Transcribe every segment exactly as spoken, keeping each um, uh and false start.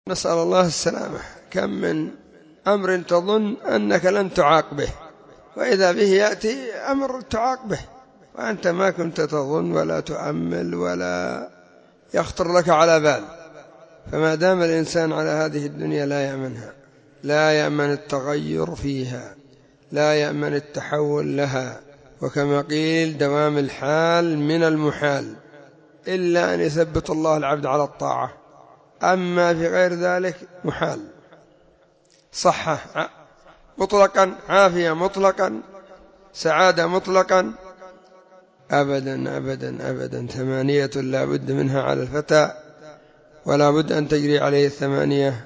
نسأل الله السلامة. كم من أمر تظن أنك لن تعاقبه وإذا به يأتي أمر تعاقبه وأنت ما كنت تظن ولا تؤمل ولا يخطر لك على بال. فما دام الإنسان على هذه الدنيا لا يأمنها، لا يأمن التغير فيها، لا يأمن التحول لها، وكما قيل دوام الحال من المحال إلا أن يثبت الله العبد على الطاعة، أما في غير ذلك محال. صحة مطلقا، عافية مطلقا، سعادة مطلقا، أبدا أبدا أبدا. ثمانية لا بد منها على الفتى ولا بد أن تجري عليه الثمانية: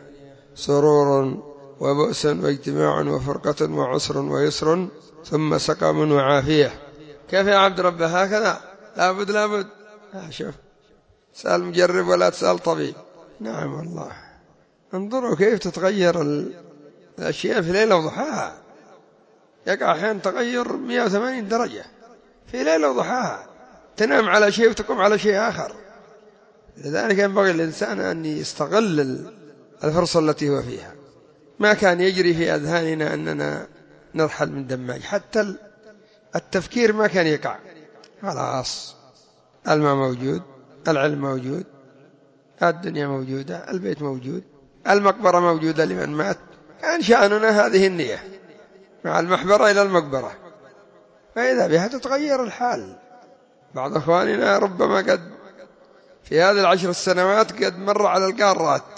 سرور وبؤس واجتماع وفرقة وعسر ويسر ثم سقم وعافية. كيف يا عبد رب هكذا؟ لا بد لا بد. شوف، سأل مجرب ولا تسأل طبيب. نعم والله. انظروا كيف تتغير الأشياء في ليلة وضحاها. يقع أحيانا تغير مئة وثمانين درجة في ليلة وضحاها، تنام على شيء وتقوم على شيء آخر. لذلك ينبغي الإنسان أن يستغل الفرصة التي هو فيها. ما كان يجري في أذهاننا أننا نرحل من دماج، حتى التفكير ما كان يقع. خلاص، الماء موجود، العلم موجود، الدنيا موجودة، البيت موجود، المقبرة موجودة لمن مات. كان شأننا هذه النية مع المحبرة إلى المقبرة، فإذا بها تتغير الحال. بعض أخواننا ربما قد في هذه العشر السنوات قد مر على القارات،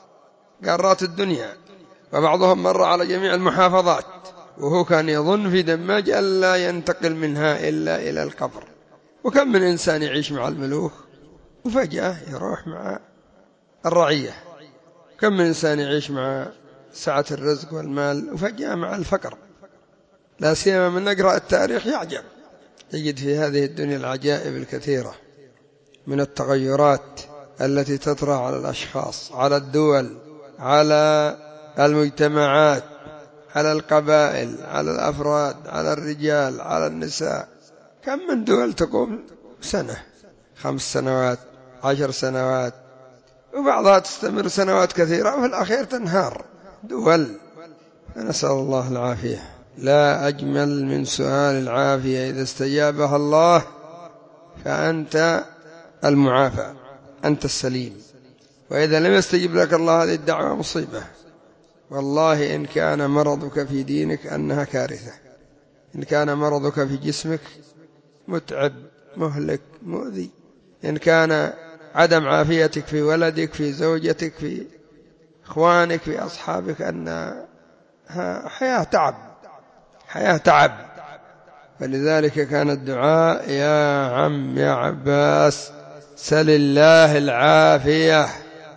قارات الدنيا، وبعضهم مر على جميع المحافظات، وهو كان يظن في دماج ألا ينتقل منها إلا إلى القبر. وكم من إنسان يعيش مع الملوك وفجأة يروح مع الرعية، كم من إنسان يعيش مع سعة الرزق والمال وفجأة مع الفقر. لا سيما من نقرأ التاريخ يعجب، يجد في هذه الدنيا العجائب الكثيرة من التغيرات التي تطرأ على الأشخاص، على الدول، على المجتمعات، على القبائل، على الأفراد، على الرجال، على النساء. كم من دول تقوم سنة، خمس سنوات، عشر سنوات، وبعضها تستمر سنوات كثيرة وفي الأخير تنهار دول. نسأل الله العافية. لا أجمل من سؤال العافية، إذا استجابها الله فأنت المعافى، أنت السليم، وإذا لم يستجب لك الله هذه الدعوة مصيبة. والله إن كان مرضك في دينك أنها كارثة، إن كان مرضك في جسمك متعب مهلك مؤذي، إن كان عدم عافيتك في ولدك، في زوجتك، في إخوانك، في أصحابك، أن حياة تعب، حياة تعب. فلذلك كان الدعاء: يا عم يا عباس سل الله العافية،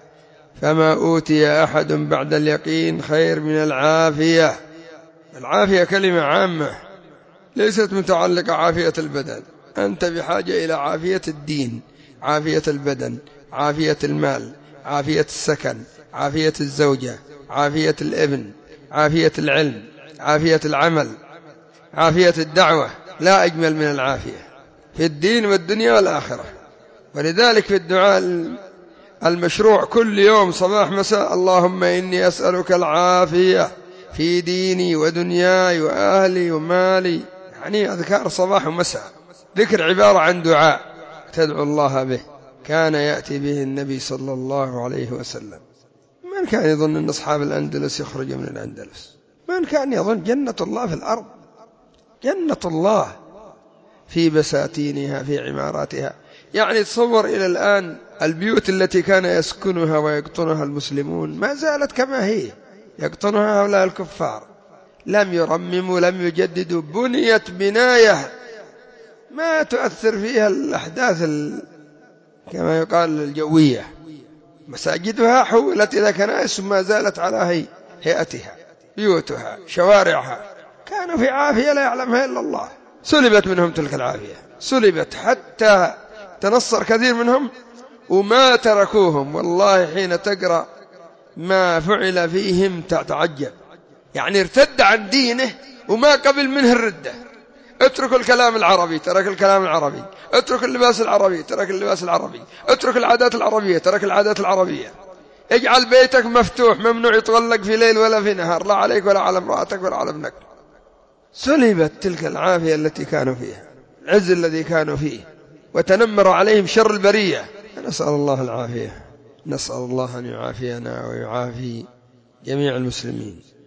فما أوتي أحد بعد اليقين خير من العافية. العافية كلمة عامة ليست متعلقة عافية البدن، أنت بحاجة إلى عافية الدين، عافية البدن، عافية المال، عافية السكن، عافية الزوجة، عافية الابن، عافية العلم، عافية العمل، عافية الدعوة. لا أجمل من العافية في الدين والدنيا والآخرة. ولذلك في الدعاء المشروع كل يوم صباح مساء: اللهم إني أسألك العافية في ديني ودنياي وأهلي ومالي. يعني أذكار صباح ومساء، ذكر عبارة عن دعاء تدعو الله به، كان يأتي به النبي صلى الله عليه وسلم. من كان يظن أن أصحاب الأندلس يخرجوا من الأندلس؟ من كان يظن جنة الله في الأرض، جنة الله في بساتينها، في عماراتها. يعني تصور إلى الآن البيوت التي كان يسكنها ويقطنها المسلمون ما زالت كما هي، يقطنها هؤلاء الكفار، لم يرمموا، لم يجددوا، بنيت بناية ما تؤثر فيها الأحداث كما يقال الجوية. مساجدها حولت إلى كنائس ما زالت على هيئتها، بيوتها، شوارعها، كانوا في عافية لا يعلمها إلا الله. سلبت منهم تلك العافية، سلبت حتى تنصر كثير منهم وما تركوهم. والله حين تقرأ ما فعل فيهم تعجب، يعني ارتد عن دينه وما قبل منه الردة. اترك الكلام العربي ترك الكلام العربي، اترك اللباس العربي ترك اللباس العربي، اترك العادات العربية ترك العادات العربية. اجعل بيتك مفتوح، ممنوع يتغلق في ليل ولا في نهار، لا عليك ولا على امرأتك ولا على ابنك. سلبت تلك العافية التي كانوا فيها، العز الذي كانوا فيه، وتنمر عليهم شر البرية. نسأل الله العافية، نسأل الله أن يعافينا ويعافي جميع المسلمين.